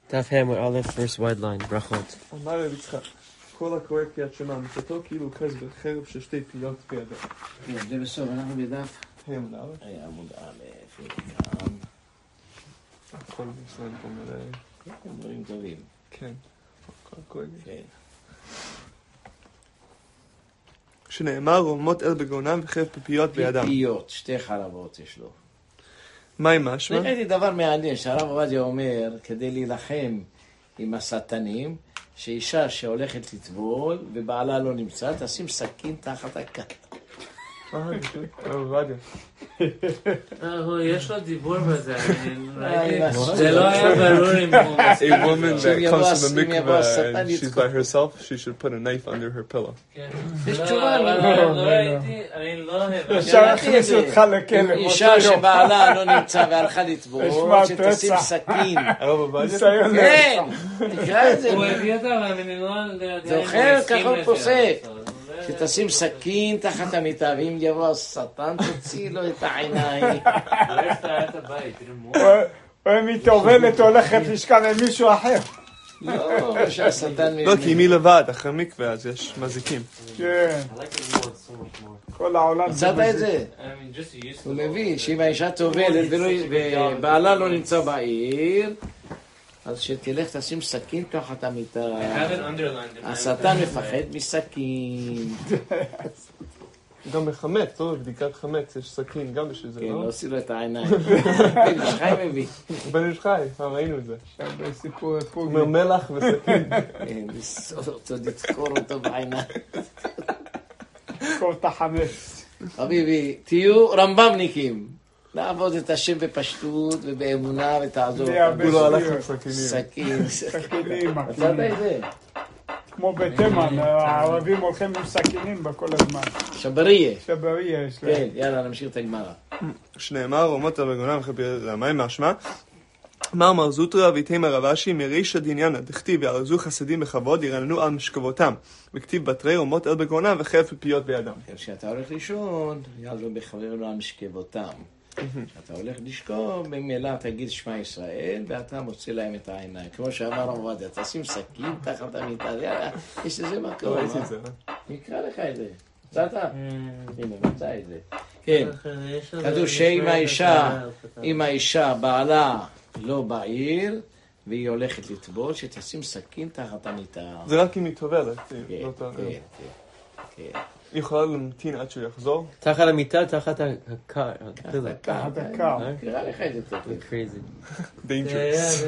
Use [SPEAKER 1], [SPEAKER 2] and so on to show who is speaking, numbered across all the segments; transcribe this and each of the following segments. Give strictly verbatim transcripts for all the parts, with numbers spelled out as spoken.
[SPEAKER 1] דף ה' Aleph, first wide line, ברכות.
[SPEAKER 2] אמר רב יצחק, כל הקורא קריאת שמע, מצאתו כאילו אוחז בחרב של שתי פיות בידו.
[SPEAKER 3] כן, זה בסוף, אנחנו בדף.
[SPEAKER 2] ה' עמוד א'.
[SPEAKER 3] ה' עמוד א',
[SPEAKER 2] הכל בישראל פה מלא.
[SPEAKER 3] כן, דברים טובים.
[SPEAKER 2] כן, כל הקורא.
[SPEAKER 3] כן.
[SPEAKER 2] שנאמר, רוממות אל בגאונם וחרב פיפיות בידם.
[SPEAKER 3] פיפיות, שתי חרבות יש לו.
[SPEAKER 2] מה עם משמע?
[SPEAKER 3] ראיתי דבר מעניין, שהרב עובדיה אומר, כדי להילחם עם השטנים, שאישה שהולכת לטבול ובעלה לא נמצא, תשים סכין תחת הכף.
[SPEAKER 2] אה, הרב עובדיה.
[SPEAKER 4] יש לו דיבור בזה, זה לא היה ברור אם הוא מסכים.
[SPEAKER 2] A woman that comes from the mikveh and she's by herself, she should put a knife under her pillow.
[SPEAKER 3] יש תשובה,
[SPEAKER 4] לא ראיתי, אני לא הבנתי.
[SPEAKER 5] אפשר להכניס אותך לכלב.
[SPEAKER 3] אישה שבעלה לא נמצא והלכה לטבול, שתשים סכין.
[SPEAKER 2] הרב עובדיה?
[SPEAKER 5] ניסיון
[SPEAKER 3] כן, תקרא את זה.
[SPEAKER 4] הוא הביא אותה, אבל אני לא יודע.
[SPEAKER 3] זוכר, ככה הוא פוסק. שתשים סכין תחת המיטה, ואם יבוא השטן, תוציא לו את העיניים.
[SPEAKER 4] לא יפתע את הבית, תרמו.
[SPEAKER 5] או אם היא טובלת, הולכת לשכב עם מישהו אחר.
[SPEAKER 3] לא, שהשטן...
[SPEAKER 2] לא, כי אם היא לבד, אחרי מקווה, אז יש מזיקים.
[SPEAKER 5] כן. כל העולם...
[SPEAKER 3] מצאת את זה? הוא מביא שאם האישה טובלת ובעלה לא נמצא בעיר, אז שתלך תשים סכין תחת המיטה. השטן מפחד מסכין.
[SPEAKER 2] גם בחמץ, לא? בדיקת חמץ, יש סכין גם בשביל זה,
[SPEAKER 3] כן,
[SPEAKER 2] לא?
[SPEAKER 3] לא עשי לו את העיניים. בן איש חי מביא.
[SPEAKER 2] בן איש חי, פעם ראינו את זה.
[SPEAKER 5] עכשיו בסיפור
[SPEAKER 2] הוא
[SPEAKER 5] הפוגי.
[SPEAKER 2] אומר מלח וסכין.
[SPEAKER 3] כן, לסעוד אותו, לתקור אותו בעיניים.
[SPEAKER 5] כל תחמץ.
[SPEAKER 3] חביבי, תהיו רמב"מניקים. לעבוד את השם בפשטות ובאמונה ותעזור.
[SPEAKER 2] הוא לא הלך עם סכינים.
[SPEAKER 3] סכין.
[SPEAKER 5] סכינים,
[SPEAKER 3] מצאת את זה?
[SPEAKER 5] כמו בתימן, הערבים הולכים עם סכינים בכל הזמן.
[SPEAKER 3] שבריה.
[SPEAKER 5] שבריה יש להם.
[SPEAKER 3] כן, יאללה, נמשיך את הגמרא.
[SPEAKER 2] שנאמר, רוממות אל בגאונם וחרב פיפיות בידם. מה עם משמע? אמר מר זוטרא ויתימה רב אשי מרישא דעניינא דכתיב יארזו חסדים בכבוד ירננו על משכבותם. וכתיב בתרי רוממות אל בגאונם וחרב פיפיות בידם.
[SPEAKER 3] כשאתה הולך לישון, יעזו בכבוד על משכבותם. כשאתה הולך לשכוב, ממילא תגיד שמע ישראל, ואתה מוציא להם את העיניים. כמו שאמר הרב עובדיה, תשים סכין תחת המיטה, יש איזה מקום.
[SPEAKER 2] לא ראיתי את זה.
[SPEAKER 3] נקרא לך את זה. מצאת? הנה, מצא את זה. כן. כתוב שאם האישה, אם האישה בעלה לא בעיר, והיא הולכת לטבול, שתשים סכין תחת המיטה.
[SPEAKER 2] זה רק אם היא טובלת.
[SPEAKER 3] כן, כן, כן.
[SPEAKER 2] היא יכולה להמתין עד שהוא יחזור?
[SPEAKER 1] תחת המיטה, תחת הקר.
[SPEAKER 5] תחת הקר.
[SPEAKER 3] נקרא לך את זה טוב.
[SPEAKER 1] crazy.
[SPEAKER 2] Dangerous.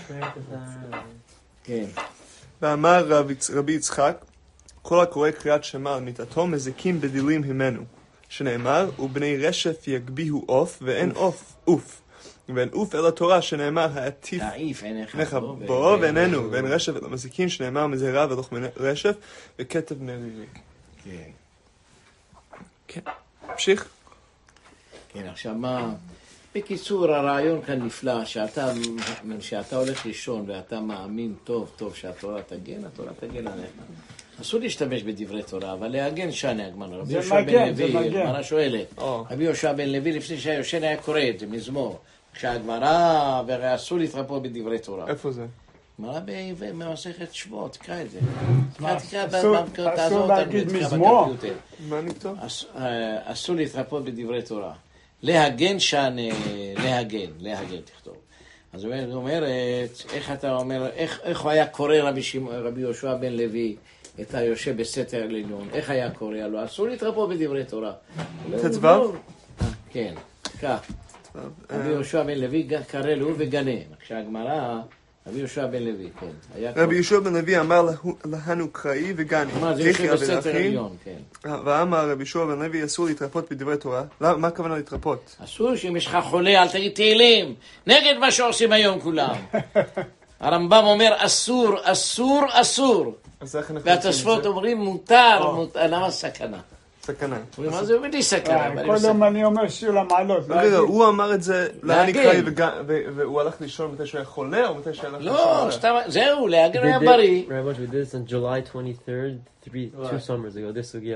[SPEAKER 3] כן.
[SPEAKER 2] ואמר רבי יצחק, כל הקורא קריאת שמע על מיתתו מזיקים בדילים הימנו. שנאמר, ובני רשף יגביהו עוף, ואין עוף אוף. ואין אוף אל התורה, שנאמר, העטיף
[SPEAKER 3] תעיף עיניך
[SPEAKER 2] בו, ואיננו, ואין רשף אל המזיקין, שנאמר, מזהרה ולוחמי רשף, וכתב מרירי.
[SPEAKER 3] כן.
[SPEAKER 2] כן. המשיך?
[SPEAKER 3] כן, עכשיו מה... בקיצור, הרעיון כאן נפלא, שאתה, שאתה הולך לישון ואתה מאמין טוב טוב שהתורה תגן, התורה תגן עליך. אסור להשתמש בדברי תורה, אבל להגן שני הגמרא. רבי יהושע בן לוי, הגמרא שואלת. רבי יהושע בן לוי, לפני שהיושן היה קורא את זה, מזמור. כשהגמרא, ואסור להתרפות בדברי תורה.
[SPEAKER 2] איפה זה?
[SPEAKER 3] גמרא במסכת שבועות, תקרא את זה.
[SPEAKER 5] אסור להגיד מזמור?
[SPEAKER 2] מה נכתוב?
[SPEAKER 3] אסור להתרפות בדברי תורה. להגן שני, להגן, להגן תכתוב. אז היא אומרת, איך אתה אומר, איך, איך היה קורא רבי, רבי יהושע בן לוי את היושב בסתר עליון? איך היה קורא לו? אסור להתרפות בדברי תורה.
[SPEAKER 2] תצבב?
[SPEAKER 3] כן, כך. רבי יהושע בן לוי קרא לו וגנה. כשהגמרא, רבי יהושע בן לוי, כן.
[SPEAKER 2] רבי יהושע בן לוי אמר לנו קראי וגני.
[SPEAKER 3] מה, זה יושב בסתר עליון, כן.
[SPEAKER 2] ואמר רבי יהושע בן לוי, אסור להתרפות בדברי תורה. מה הכוונה להתרפות?
[SPEAKER 3] אסור שאם יש לך חולה, אל תגיד תהילים. נגד מה שעושים היום כולם. הרמב"ם אומר אסור, אסור, אסור. והתוספות אומרים מותר, מותר. למה סכנה?
[SPEAKER 2] סכנה.
[SPEAKER 3] מה זה אומר לי סכנה?
[SPEAKER 5] כל יום אני אומר שיר למעלות.
[SPEAKER 2] הוא אמר את זה להני קראי והוא הלך לישון מתי שהוא היה חולה או מתי שהוא הלך לישון?
[SPEAKER 3] לא, זהו, להגן היה בריא.
[SPEAKER 1] Rabbi, we did this on July twenty-third, three, two summers ago, this סוגיה.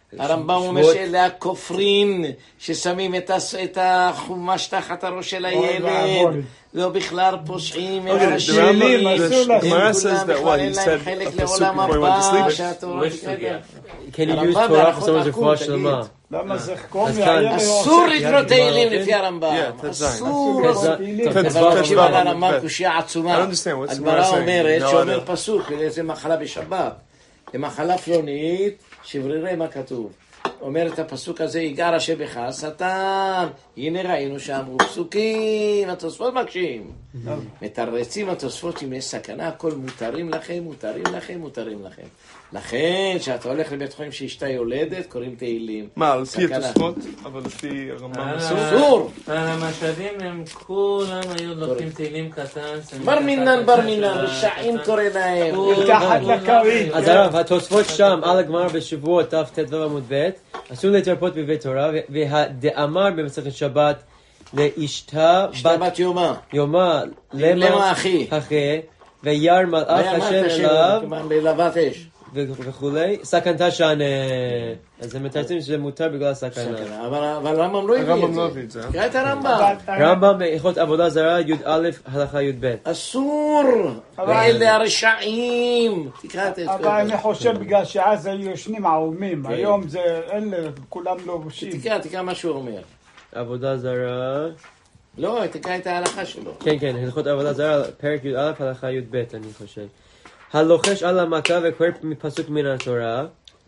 [SPEAKER 3] הרמב"ם אומר שאלה הכופרים ששמים את החומש תחת הראש של הילד, לא בכלל פושעים,
[SPEAKER 2] שילים, Gemara says that what he said a pasuk before he went to sleep.
[SPEAKER 1] Can you use Torah for someone's רפואה שלמה?
[SPEAKER 5] למה זה חקום?
[SPEAKER 3] אסור לקרוא תהילים לפי הרמב"ם, אסור. אבל תקשיב על הרמב"ם קושיה עצומה. הגמרא אומרת שאומר פסוק, זה מחלה בשבת, זה מחלה פלונית, שברירי מה כתוב. אומר את הפסוק הזה, יגער השם בך, השטן. הנה ראינו שאמרו פסוקים, התוספות מקשים. מתרצים התוספות אם יש סכנה, הכל מותרים לכם, מותרים לכם, מותרים לכם. לכן, כשאתה הולך לבית חולים שאשתה יולדת, קוראים תהילים.
[SPEAKER 2] מה, לפי התוספות? אבל לפי הרמב"ם אסור?
[SPEAKER 3] אסור!
[SPEAKER 4] המשאבים הם כולם היו לוקחים תהילים קטן.
[SPEAKER 3] בר מינן, בר מינן, רשעים קורא להם.
[SPEAKER 5] מתחת לכרית.
[SPEAKER 1] אז הרב, התוספות שם, על הגמרא בשבועות, ת' ט' עמוד ב', אסור להתרפות בבית תורה, והדאמר במסכת שבת, לאשתה
[SPEAKER 3] בת יומה.
[SPEAKER 1] יומה,
[SPEAKER 3] למה אחי?
[SPEAKER 1] אחי, וירא מלאך השם אליו,
[SPEAKER 3] בלהבת אש.
[SPEAKER 1] וכולי, סכנתה שענה. אז הם מתרצים שזה מותר בגלל הסכנה.
[SPEAKER 3] אבל רמב"ם לא הביא את זה. תקרא את הרמב"ם.
[SPEAKER 1] רמב"ם בהלכות עבודה זרה, י"א הלכה י"ב.
[SPEAKER 3] אסור! ואלה הרשעים! תקרא את זה.
[SPEAKER 5] אבל אני חושב בגלל שאז היו ישנים ערומים. היום זה, אלה, כולם לובשים.
[SPEAKER 3] תקרא, תקרא מה שהוא אומר.
[SPEAKER 1] עבודה זרה.
[SPEAKER 3] לא, תקרא את ההלכה שלו.
[SPEAKER 1] כן, כן, הלכות עבודה זרה, פרק י"א הלכה י"ב, אני חושב. הלוחש על המכה וקורא מפסוק מן התורה,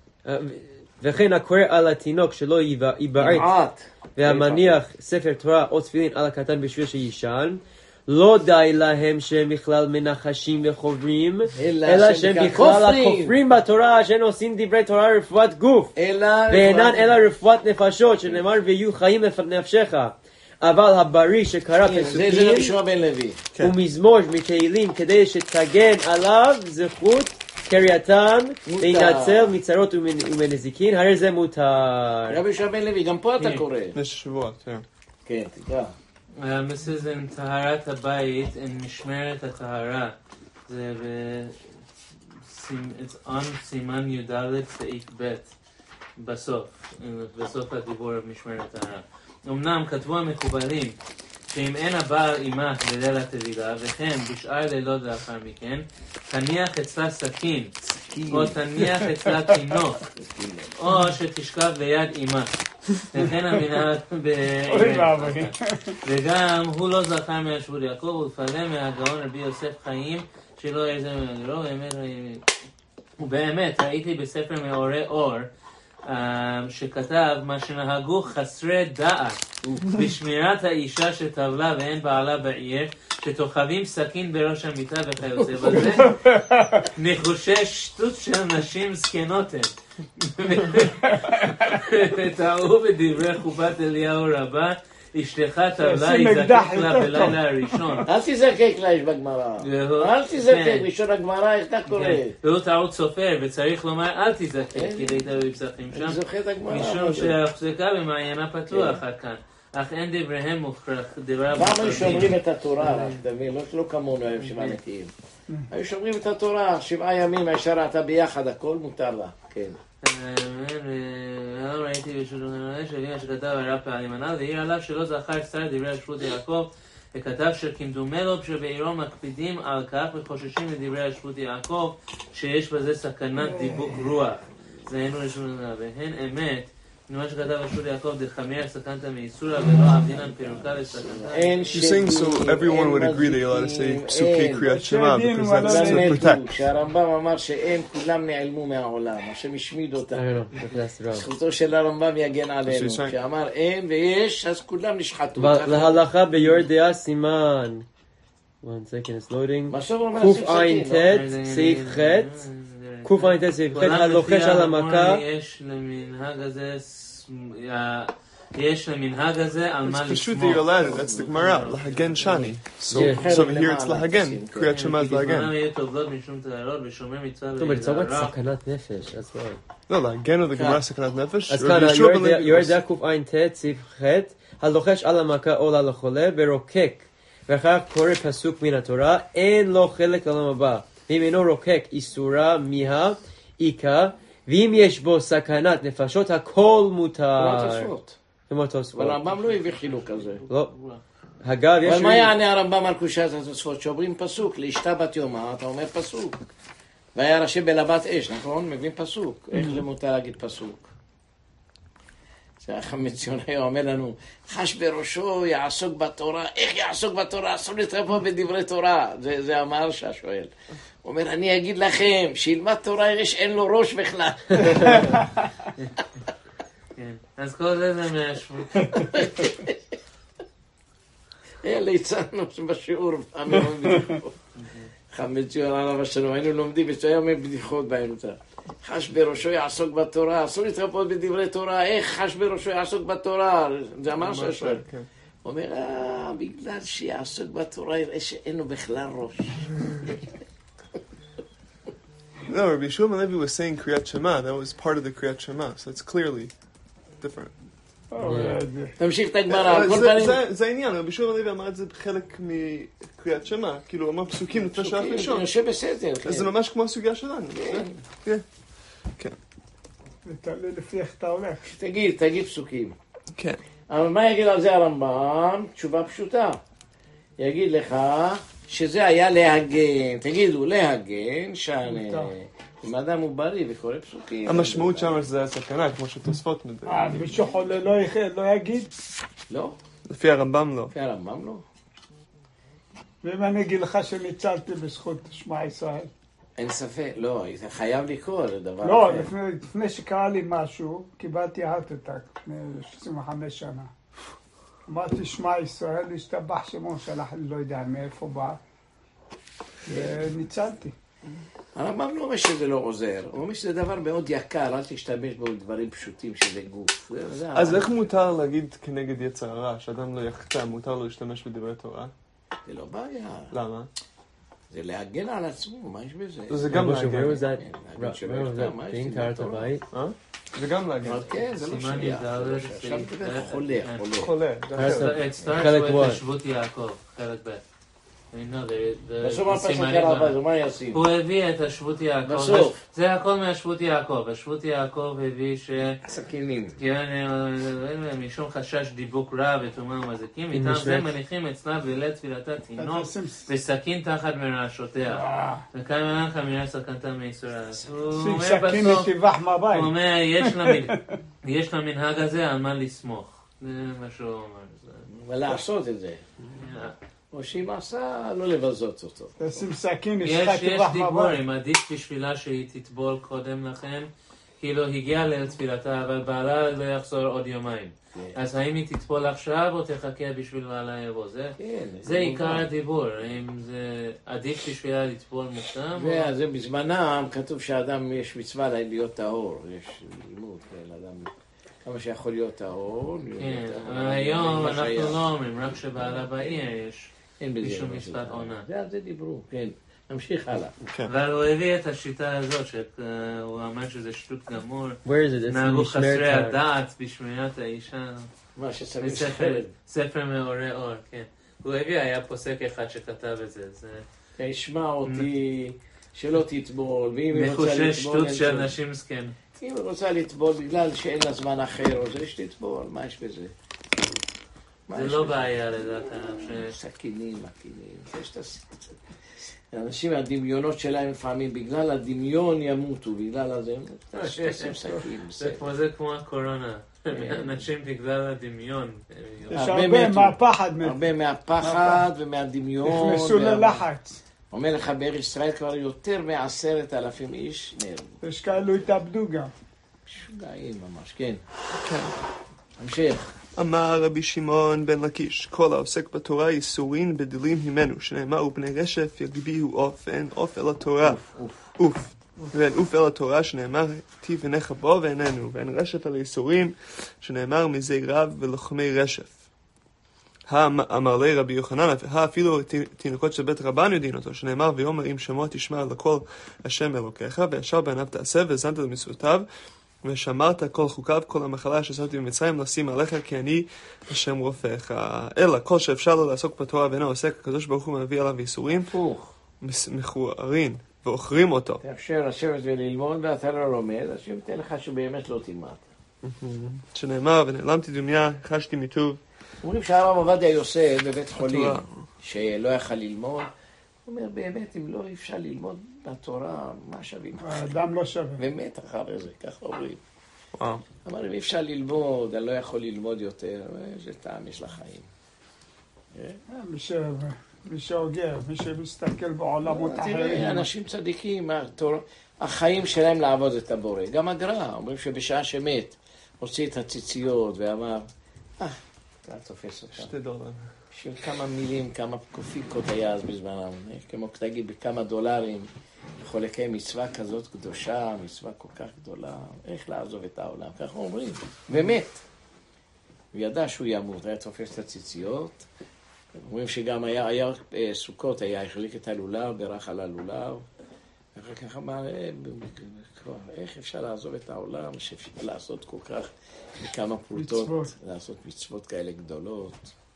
[SPEAKER 1] וכן הקורא על התינוק שלא ייבעט, והמניח ספר תורה או תפילין על הקטן בשביל שישן, לא די להם שהם בכלל מנחשים וחוברים, אלא שהם בכלל הכופרים בתורה, שהם עושים דברי תורה רפואת גוף, ואינן אלא רפואת נפשות, שנאמר ויהיו חיים לנפשך. אבל הבריא שקרא פסוקים ומזמור מתהילים כדי שתגן עליו זכות קרייתם להינצל מצרות ומנזיקין, הרי זה מותר.
[SPEAKER 3] רבי יהושע בן לוי, גם פה אתה קורא.
[SPEAKER 2] יש שבועות, כן.
[SPEAKER 3] כן, תקרא.
[SPEAKER 4] This is in טהרת הבית, in משמרת הטהרה. זה it's on סימן י"ד סעיף ב' בסוף, בסוף הדיבור על משמרת הטהרה. אמנם כתבו המקובלים שאם אין הבעל אימה בליל הטבילה וכן בשאר לילות לאחר מכן, תניח אצלה סכין או תניח אצלה תינוק או שתשכב ליד אימה, וכן המנהג וגם הוא לא זכר מהשבות יעקב ולפעלה מהגאון רבי יוסף חיים שלא ירזה מהגרו. ובאמת ראיתי בספר מאורי אור שכתב מה שנהגו חסרי דעת בשמירת האישה שטבלה ואין בעלה בעיר, שתוחבים סכין בראש המיטה וכיוצא בזה. נחושי שטות של נשים זקנות הם. וטעו בדברי חופת אליהו רבה, אשתך טבלה יזקק לה בלילה הראשון.
[SPEAKER 3] אל תזקק לה, יש בגמרא. אל תזקק, ראשון הגמרא, איך אתה קורא?
[SPEAKER 4] והוא טעות סופר, וצריך לומר אל תזקק, כי ראית בפסחים שם.
[SPEAKER 3] אני זוכר את הגמרא.
[SPEAKER 4] משום שהפסקה במעיינה פתוח עד כאן. אך אין דבריהם מוכרח, דבריו
[SPEAKER 3] מוכרחים. פעם היו שומרים את התורה, תבין, לא כמונו היום שבעה נקיים. היו שומרים את התורה, שבעה ימים, הישר ראתה ביחד, הכל מותר לה. כן.
[SPEAKER 4] לא ראיתי בשולחן שבינה שכתב הרב פעמים הנ"ל, והעיר עליו שלא זכר שר דברי השפוט יעקב, וכתב שכמדומה לו שבעירו מקפידים על כך וחוששים מדברי השפוט יעקב, שיש בזה סכנת דיבוק רוח. זה היינו ראשון לנה, והן אמת, מה שכתב השפוט יעקב דחמיר סכנתא מאיסורא ולא עבדינן פירוקה לסכנתא.
[SPEAKER 2] You're saying so everyone would agree that you're allowed to say פסוקי קריאת שמע because that's to protect.
[SPEAKER 3] שהרמב"ם אמר שהם כולם נעלמו מהעולם, השם השמיד אותם. זכותו של הרמב"ם יגן עלינו. שאמר אין ויש, אז כולם נשחטו.
[SPEAKER 1] להלכה ביורדיה סימן. One second, it's loading. קוף עין ט' סעיף ח' קוף עין ט' סעיף ח' הלוחש על המכה.
[SPEAKER 4] יש למנהג הזה יש למנהג הזה על מה
[SPEAKER 2] לשמור. It's pashut that's the Gemara, lahagen shani. So, so over here it's lahagen, kriyat shema is lahagen.
[SPEAKER 1] טוב, it's always סכנת נפש, that's right.
[SPEAKER 2] לא, lahagen הוא the Gemara סכנת נפש.
[SPEAKER 1] אז כאן, יורדיה קוף עין ט' סעיף ח' הלוחש על המכה או על החולה ורוקק ואחר קורא פסוק מן התורה, אין לו חלק לעולם הבא. אם אינו רוקק איסורה מיהה, איקה, ואם יש בו סכנת נפשות, הכל מותר.
[SPEAKER 3] כמו התוספות.
[SPEAKER 1] כמו התוספות.
[SPEAKER 3] אבל הרמב"ם לא הביא חילוק כזה.
[SPEAKER 1] לא. אגב, יש...
[SPEAKER 3] אבל מה יענה הרמב"ם על קושת התוספות? שאומרים פסוק, לאשתה בת יומה, אתה אומר פסוק. והיה ראשי בלבת אש, נכון? מבין פסוק. איך זה מותר להגיד פסוק? זה החמץ ציוני אומר לנו, חש בראשו יעסוק בתורה, איך יעסוק בתורה? אסור להתרפות בדברי תורה. זה, זה אמר שהשואל. הוא אומר, אני אגיד לכם, שילמד תורה יש אין לו ראש בכלל.
[SPEAKER 4] אז כל זה זה מהשבות.
[SPEAKER 3] אלה הצענו בשיעור פעמים בדיחות. חמץ ציון עליו השלום, היינו לומדים, ושהיה אומר בדיחות באמצע. חש בראשו יעסוק בתורה, אסור להתרפות בדברי תורה, איך חש בראשו יעסוק בתורה? זה אמר שהשואל. הוא אומר, אה, בגלל שיעסוק בתורה יראה שאין לו בכלל ראש.
[SPEAKER 2] No, Rabbi Shulman Levi was saying Kriyat Shema. That was part of the Kriyat Shema, so it's clearly different.
[SPEAKER 3] תמשיך את הגמרא, על כל פנים.
[SPEAKER 2] זה העניין, רבי שולמן לוי אמר את זה בחלק מקריאת שמע, כאילו הוא אמר פסוקים לפני שעה ראשון.
[SPEAKER 3] זה יושב בסדר.
[SPEAKER 2] אז זה ממש כמו הסוגיה שלנו. כן. כן.
[SPEAKER 5] תלוי לפי איך אתה הולך.
[SPEAKER 3] תגיד, תגיד פסוקים.
[SPEAKER 2] כן.
[SPEAKER 3] אבל מה יגיד על זה הרמב"ם? תשובה פשוטה. יגיד לך שזה היה להגן. תגידו, להגן, שאני... אם אדם הוא בריא וקורא פסוקים...
[SPEAKER 2] המשמעות שם שזה היה סכנה, כמו שתוספות מדי.
[SPEAKER 5] אה, מישהו חולה לא יגיד?
[SPEAKER 3] לא.
[SPEAKER 2] לפי הרמב"ם לא.
[SPEAKER 3] לפי הרמב"ם לא.
[SPEAKER 5] ואם אני אגיד לך שניצלתי בזכות שמע ישראל?
[SPEAKER 3] אין ספק, לא, אתה חייב לקרוא, זה דבר
[SPEAKER 5] לא,
[SPEAKER 3] אחר.
[SPEAKER 5] לפני, לפני שקרה לי משהו, קיבלתי הארט אטאק לפני עשרים וחמש שנה. אמרתי שמע ישראל, להשתבח שמו, שלח לי לא יודע מאיפה בא, וניצלתי.
[SPEAKER 3] הרמב"ם לא אומר שזה לא עוזר, הוא אומר שזה דבר מאוד יקר, אל תשתמש בו דברים פשוטים שזה גוף.
[SPEAKER 2] אז איך מותר להגיד כנגד יצר הרע, שאדם לא יחטא, מותר לו להשתמש בדברי תורה?
[SPEAKER 3] זה לא בעיה.
[SPEAKER 2] למה?
[SPEAKER 3] זה להגן על עצמו, מה יש בזה?
[SPEAKER 2] זה גם להגן.
[SPEAKER 1] Where was that?
[SPEAKER 3] להגן שלא יחטא, מה יש
[SPEAKER 1] being
[SPEAKER 3] לי
[SPEAKER 1] טהרת
[SPEAKER 3] בתורה?
[SPEAKER 1] הבית?
[SPEAKER 2] זה גם להגן.
[SPEAKER 3] אבל כן, זה לא
[SPEAKER 4] סימן
[SPEAKER 3] שייך.
[SPEAKER 4] י"ד,
[SPEAKER 3] עכשיו מדבר חולה, חולה.
[SPEAKER 2] חולה.
[SPEAKER 4] It starts with השבות יעקב, חלק ב'.
[SPEAKER 3] בסוף מה פסוק הרבה, זה מה יעשים?
[SPEAKER 4] הוא הביא את השבות יעקב.
[SPEAKER 3] בסוף.
[SPEAKER 4] זה הכל מהשבות יעקב. השבות יעקב הביא ש...
[SPEAKER 3] סכינים.
[SPEAKER 4] כן, משום חשש דיבוק רע וטומאה ומזיקים, מטעם זה מניחים אצלה בליל תפילתה תינוק וסכין תחת מרעשותיה. וכאן מלך המילה סכנתה מישראל.
[SPEAKER 5] שים סכין וטבח מהבית.
[SPEAKER 4] הוא אומר, יש למנהג הזה על מה לסמוך. זה מה שהוא אומר.
[SPEAKER 3] ולעשות את זה. או שאם עשה, לא לבזות אותו.
[SPEAKER 5] תשים סכין,
[SPEAKER 4] יש דיבור, אם עדיף בשבילה שהיא תטבול קודם לכן, כאילו הגיעה לתפילתה, אבל בעלה לא יחזור עוד יומיים. אז האם היא תטבול עכשיו או תחכה בשביל בעלה יבוא? זה עיקר הדיבור, האם זה עדיף בשבילה לטבול מוקדם?
[SPEAKER 3] זה בזמנם כתוב שהאדם יש מצווה להיות טהור, יש לימוד, אדם... כמה שיכול להיות טהור.
[SPEAKER 4] כן, אבל היום אנחנו לא אומרים, רק שבעלה בעיר יש משום מצוות עונה.
[SPEAKER 3] זה על זה דיברו, כן. נמשיך הלאה.
[SPEAKER 4] אבל הוא הביא את השיטה הזאת, שהוא אמר שזה שטות גמור.
[SPEAKER 1] Where is it?
[SPEAKER 4] נהגו חסרי הדעת בשמירת האישה.
[SPEAKER 3] מה שצריך
[SPEAKER 4] ספר, ספר מאורי אור, כן. הוא הביא, היה פוסק אחד שכתב את זה.
[SPEAKER 3] תשמע אותי, שלא תטבול, ואם היא רוצה לטבול...
[SPEAKER 4] מחושש שטות של נשים זקן.
[SPEAKER 3] אם היא רוצה לטבול בגלל שאין לה זמן אחר, או זה שתטבול, מה יש בזה?
[SPEAKER 4] זה לא בעיה לדעת.
[SPEAKER 3] סכינים, מקינים. אנשים, הדמיונות שלהם לפעמים, בגלל הדמיון ימותו, בגלל הזה, תשים סכין.
[SPEAKER 4] זה כמו הקורונה. אנשים בגלל הדמיון.
[SPEAKER 5] יש הרבה מהפחד.
[SPEAKER 3] הרבה מהפחד ומהדמיון.
[SPEAKER 5] נכנסו ללחץ.
[SPEAKER 3] אומר לך, באר ישראל כבר יותר מעשרת אלפים איש נהרגו.
[SPEAKER 5] יש כאלו התאבדו גם.
[SPEAKER 3] משוגעים ממש, כן. המשך.
[SPEAKER 2] אמר רבי שמעון בן לקיש, כל העוסק בתורה איסורין בדילים ממנו, שנאמר ובני רשף יגביהו עוף, ואין עוף אל התורה. אוף. ואין אוף אל התורה, שנאמר טיב עיניך בו ואיננו, ואין רשף אל איסורים, שנאמר מזה רב ולוחמי רשף. אמר לי רבי יוחנן, אפילו תינוקות של בית רבן יודעים אותו, שנאמר ויאמר אם שמוע תשמע לכל השם אלוקיך, וישר בעיניו תעשה והאזנת למצוותיו, ושמרת כל חוקיו, כל המחלה ששמתי במצרים לשים עליך, כי אני השם רופאך. אלא כל שאפשר לו לעסוק בתורה ואינו עוסק, הקדוש ברוך הוא מביא עליו איסורים מכוערים ואוכרים אותו.
[SPEAKER 3] תאפשר לשבת וללמוד ואתה לא לומד, אז שיתן לך שבאמת לא תלמד.
[SPEAKER 2] שנאמר, ונעלמתי דומיה, חשתי מטוב.
[SPEAKER 3] אומרים שהרב עובדיה יוסף בבית חולים, שלא יכל ללמוד, הוא אומר, באמת, אם לא אפשר ללמוד בתורה, מה שווים?
[SPEAKER 5] האדם לא שווה.
[SPEAKER 3] ומת אחרי זה, ככה אומרים.
[SPEAKER 2] וואו.
[SPEAKER 3] אמר, אם אפשר ללמוד, אני לא יכול ללמוד יותר, איזה טעם יש לחיים.
[SPEAKER 5] מי ש- מי שהוגר, מי שמסתכל בעולמות
[SPEAKER 3] תראה,
[SPEAKER 5] אחרים.
[SPEAKER 3] אנשים צדיקים, התורה- החיים שלהם לעבוד את הבורא. גם הגר"א, אומרים שבשעה שמת, הוציא את הציציות ואמר, אה, אתה תופס אותה.
[SPEAKER 2] שתי דולר.
[SPEAKER 3] בשביל כמה מילים, כמה קופיקות היה אז בזמנם, כמו תגיד, בכמה דולרים, יכול לקיים מצווה כזאת קדושה, מצווה כל כך גדולה, איך לעזוב את העולם, ככה אומרים, ומת. הוא ידע שהוא ימות, היה תופס את הציציות, אומרים שגם היה, היה סוכות, היה החליק את הלולב, ברח על הלולב, ואחר כך אמר, איך אפשר לעזוב את העולם, שאפשר לעשות כל כך בכמה פרוטות,
[SPEAKER 5] מצוות.
[SPEAKER 3] לעשות מצוות כאלה גדולות.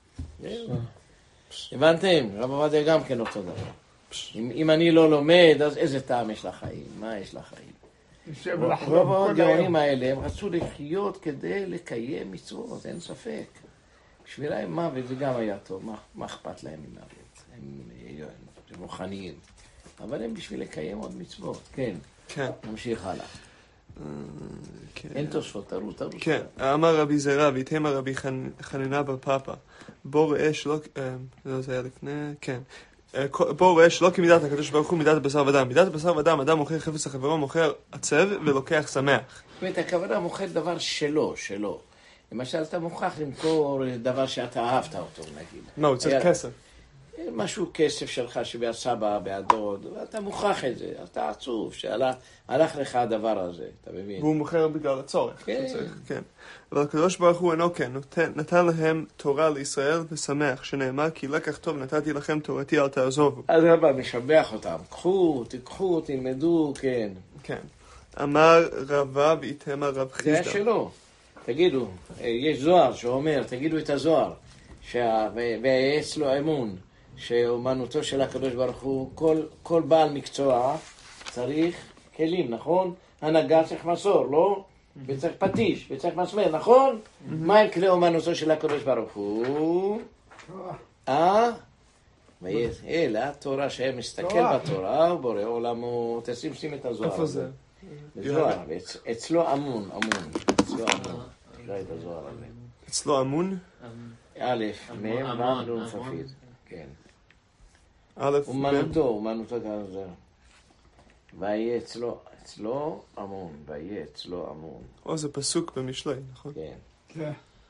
[SPEAKER 3] הבנתם? רב עובדיה גם כן אותו דבר. אם, אם אני לא לומד, אז איזה טעם יש לחיים? מה יש לחיים?
[SPEAKER 5] יושב
[SPEAKER 3] רוב
[SPEAKER 5] לחלום כל
[SPEAKER 3] הגאונים
[SPEAKER 5] היום.
[SPEAKER 3] האלה, הם רצו לחיות כדי לקיים מצוות, אין ספק. בשבילם מוות זה גם היה טוב, מה, מה אכפת להם ממוות? הם, הם רוחניים. אבל הם בשביל לקיים עוד מצוות, כן.
[SPEAKER 2] כן.
[SPEAKER 3] נמשיך הלאה.
[SPEAKER 2] כן.
[SPEAKER 3] אין תוספות, תראו, תראו.
[SPEAKER 2] כן, אמר רבי זרע, והתאמה רבי חנינא בר פפא. בוא ראה שלא, לא זה היה לפני, כן. בוא ראה שלא כמידת הקדוש ברוך הוא מידת הבשר ודם. מידת הבשר ודם, אדם מוכר חפץ לחברו, מוכר עצב ולוקח שמח.
[SPEAKER 3] זאת אומרת, הכוונה מוכר דבר שלו, שלו. למשל, אתה מוכרח למכור דבר שאתה אהבת אותו, נגיד.
[SPEAKER 2] מה, הוא צריך כסף?
[SPEAKER 3] משהו כסף שלך שבסבא, בהדוד, אתה מוכרח את זה, אתה עצוב שהלך לך הדבר הזה, אתה מבין?
[SPEAKER 2] והוא מוכר בגלל הצורך.
[SPEAKER 3] כן.
[SPEAKER 2] כן. אבל הקדוש ברוך הוא אינו כן, נותן, נתן להם תורה לישראל ושמח, שנאמר כי לקח טוב נתתי לכם תורתי אל תעזובו.
[SPEAKER 3] אז רבא משבח אותם, קחו, תיקחו, תלמדו, כן.
[SPEAKER 2] כן. אמר רבא והתאמה רב
[SPEAKER 3] זה היה
[SPEAKER 2] חיסדא.
[SPEAKER 3] שלו. תגידו, יש זוהר שאומר, תגידו את הזוהר, ויעץ לו אמון, שאומנותו של הקדוש ברוך הוא, כל, כל בעל מקצוע צריך כלים, נכון? הנהגה צריך מסור, לא? וצריך פטיש, וצריך מסמר, נכון? מה הם כלי אומנותו של הקדוש ברוך הוא? אה? אלא התורה שהם מסתכל בתורה, הוא בורא עולמו, תשים שים את הזוהר.
[SPEAKER 2] איפה זה?
[SPEAKER 3] זוהר, אצלו אמון, אמון, אצלו אמון. תקרא את הזוהר הזה.
[SPEAKER 2] אצלו אמון?
[SPEAKER 3] א', מ', ר', נ', ספיד. כן.
[SPEAKER 2] א',
[SPEAKER 3] אומנותו, אומנותו כאן זה. ויהיה אצלו, אצלו אמון, ויהיה אצלו אמון.
[SPEAKER 2] או, זה פסוק במשלי, נכון?
[SPEAKER 3] כן.
[SPEAKER 5] כן.